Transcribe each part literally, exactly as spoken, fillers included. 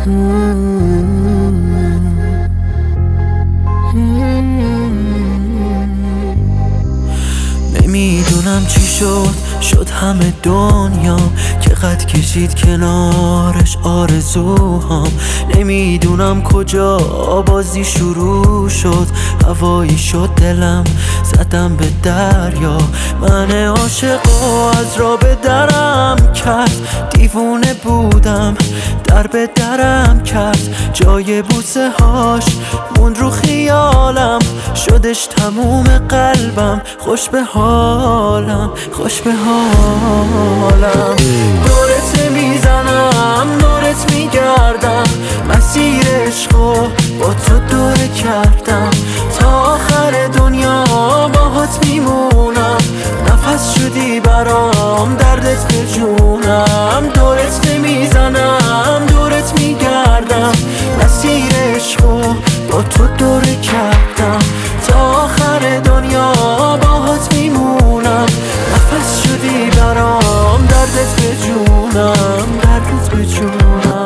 نمیدونم چی شد شد همه دنیا که قد کشید کنارش آرزوهام. نمیدونم کجا بازی شروع شد، هوایی شد دلم زدم به دریا. من عاشقو از را به درم کرد، دیوونه بودم در به درم کرد. جای بوسه هاش موند رو خیالم، شدش تموم قلبم. خوش به حالم خوش به حالم. دورت میزنم دورت میگردم، مسیر عشقو با تو دوره کردم. تا آخر دنیا باهات میمونم، نفس شدی برام دردت به جونم. دورت نمیزنم دورت میگردم، مسیر عشقو با تو دوره کردم. تا آخر دنیا باهات میمونم، نفس شدی برام دردت به جونم، دردت به جونم.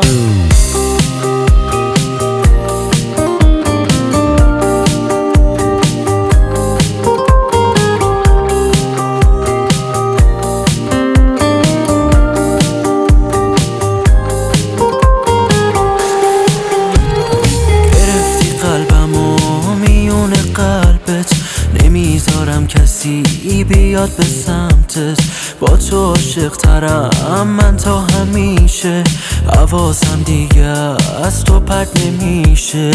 قلبت نمیذارم کسی بیاد به سمتت، با تو عاشق ترم من تا همیشه. حواسم دیگه از تو پرت نمیشه.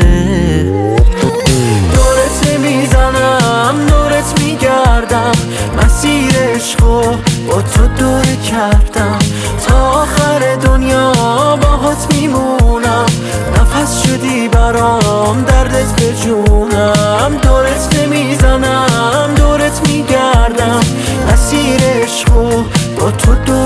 دورت نمیزنم دورت میگردم، مسیر عشقو با تو دوره کردم. تا آخر دنیا باهات میمونم، نفس شدی برام دردت به جونم. دورت نمیزنم دورت میگردم، مسیر عشقو با تو